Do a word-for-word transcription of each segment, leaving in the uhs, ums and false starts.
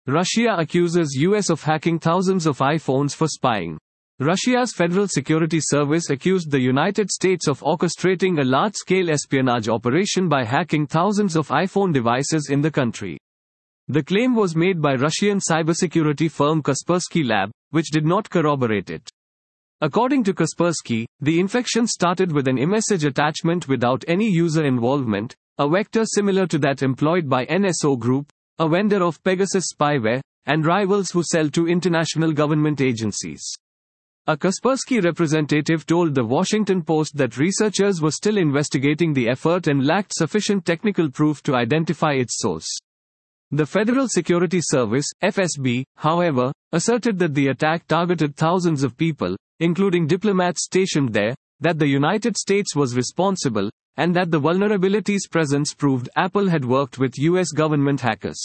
Russia accuses U S of hacking thousands of iPhones for spying. Russia's Federal Security Service accused the United States of orchestrating a large-scale espionage operation by hacking thousands of iPhone devices in the country. The claim was made by Russian cybersecurity firm Kaspersky Lab, which did not corroborate it. According to Kaspersky, the infection started with an iMessage attachment without any user involvement, a vector similar to that employed by N S O Group, a vendor of Pegasus spyware, and rivals who sell to international government agencies. A Kaspersky representative told the Washington Post that researchers were still investigating the effort and lacked sufficient technical proof to identify its source. The Federal Security Service, F S B, however, asserted that the attack targeted thousands of people, including diplomats stationed there, that the United States was responsible, and that the vulnerability's presence proved Apple had worked with U S government hackers.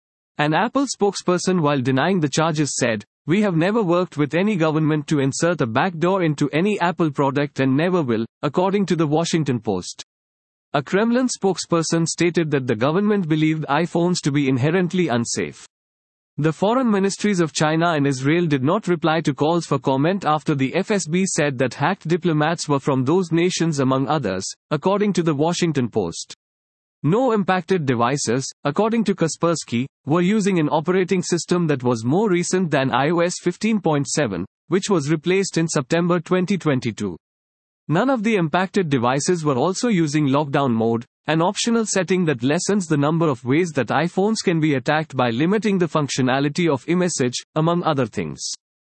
An Apple spokesperson, while denying the charges, said, "We have never worked with any government to insert a backdoor into any Apple product and never will," according to the Washington Post. A Kremlin spokesperson stated that the government believed iPhones to be inherently unsafe. The foreign ministries of China and Israel did not reply to calls for comment after the F S B said that hacked diplomats were from those nations among others, according to the Washington Post. No impacted devices, according to Kaspersky, were using an operating system that was more recent than iOS fifteen point seven, which was replaced in September twenty twenty-two. None of the impacted devices were also using lockdown mode, an optional setting that lessens the number of ways that iPhones can be attacked by limiting the functionality of iMessage, among other things.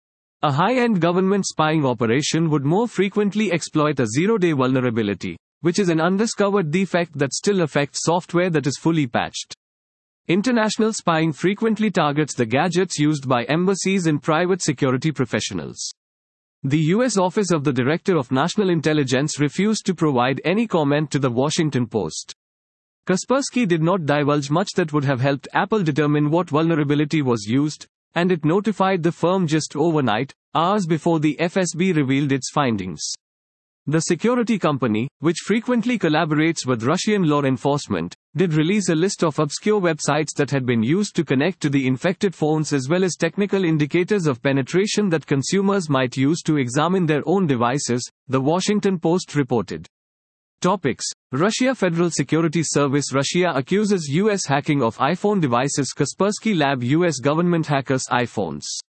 A high-end government spying operation would more frequently exploit a zero-day vulnerability, which is an undiscovered defect that still affects software that is fully patched. International spying frequently targets the gadgets used by embassies and private security professionals. The U S Office of the Director of National Intelligence refused to provide any comment to the Washington Post. Kaspersky did not divulge much that would have helped Apple determine what vulnerability was used, and it notified the firm just overnight, hours before the F S B revealed its findings. The security company, which frequently collaborates with Russian law enforcement, did release a list of obscure websites that had been used to connect to the infected phones, as well as technical indicators of penetration that consumers might use to examine their own devices, the Washington Post reported. Topics: Russia Federal Security Service. Russia accuses U S hacking of iPhone devices. Kaspersky Lab. U S government hackers iPhones.